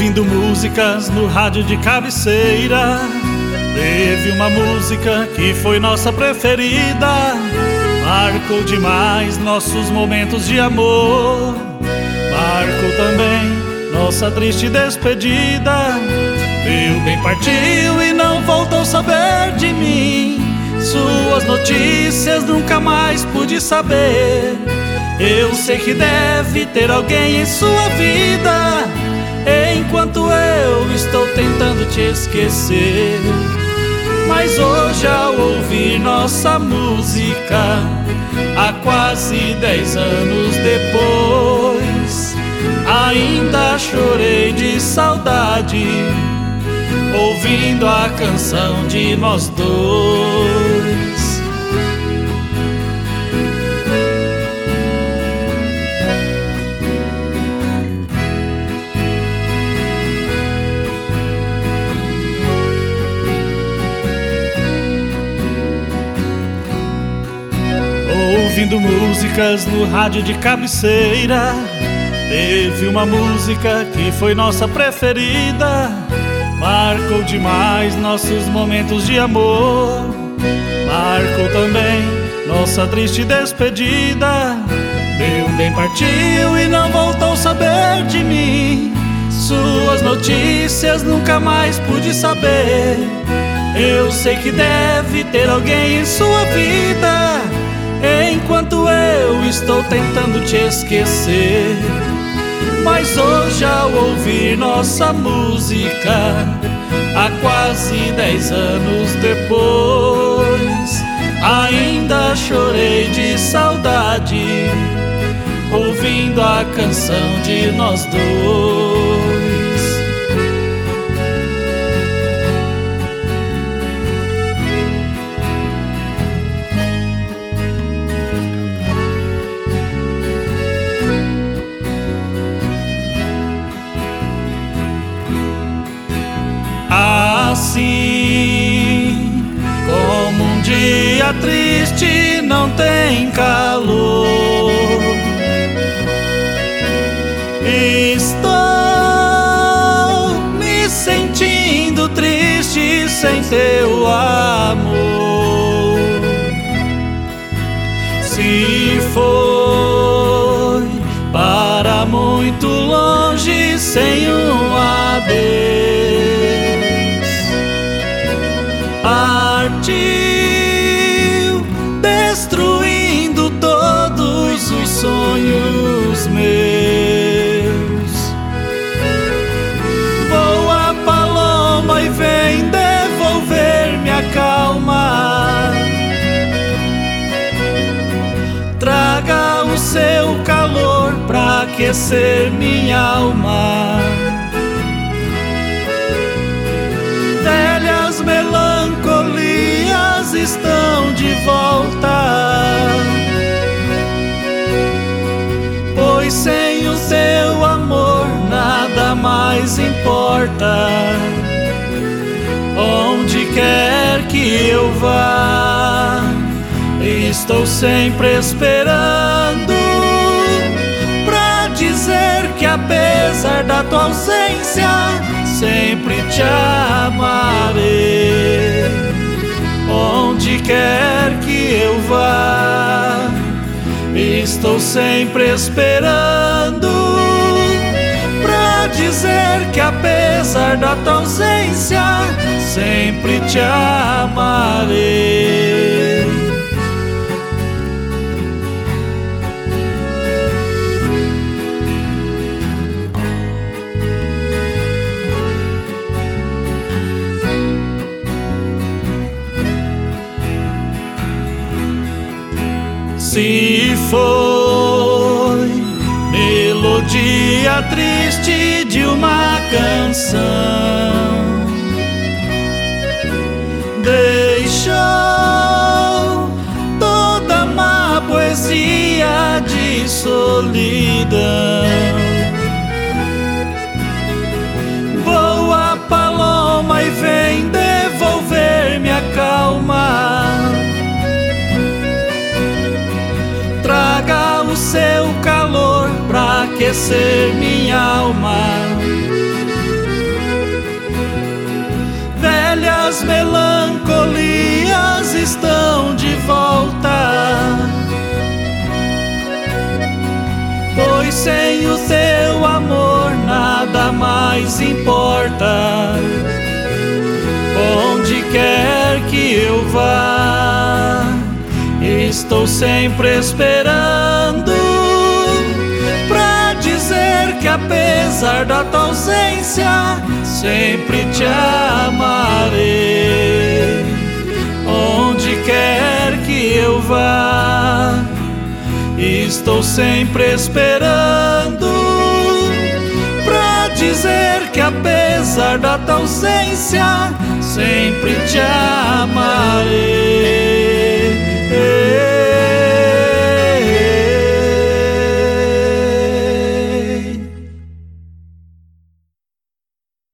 Ouvindo músicas no rádio de cabeceira, teve uma música que foi nossa preferida. Marcou demais nossos momentos de amor. Marcou também nossa triste despedida. Meu bem partiu e não voltou a saber de mim. Suas notícias nunca mais pude saber. Eu sei que deve ter alguém em sua vida, enquanto eu estou tentando te esquecer. Mas hoje, ao ouvir nossa música, há quase 10 anos depois, ainda chorei de saudade, ouvindo a canção de nós dois. Ouvindo músicas no rádio de cabeceira, teve uma música que foi nossa preferida. Marcou demais nossos momentos de amor. Marcou também nossa triste despedida. Meu bem partiu e não voltou a saber de mim. Suas notícias nunca mais pude saber. Eu sei que deve ter alguém em sua vida, enquanto eu estou tentando te esquecer. Mas hoje, ao ouvir nossa música, há quase 10 anos depois, ainda chorei de saudade, ouvindo a canção de nós dois. Assim como um dia triste não tem calor, estou me sentindo triste sem teu amor. Se foi para muito longe sem um adeus, partiu, destruindo todos os sonhos meus. Voa, paloma, e vem devolver-me a calma. Traga o seu calor pra aquecer minha alma. Velhas melancolias estão de volta, pois sem o seu amor nada mais importa. Onde quer que eu vá, estou sempre esperando pra dizer que, apesar da tua ausência, sempre te amarei. Onde quer que eu vá, estou sempre esperando pra dizer que, apesar da tua ausência, sempre te amarei. Se foi melodia triste de uma canção, deixou toda uma poesia de solidão. Voa, paloma, e vem devolver-me a calma. Traga o seu calor pra aquecer minha alma. pois sem o teu amor nada mais importa. Onde quer que eu vá, estou sempre esperando pra dizer que apesar da tua ausência, sempre te amarei. Onde quer que eu vá, estou sempre esperando pra dizer que apesar da tua ausência, sempre te amarei.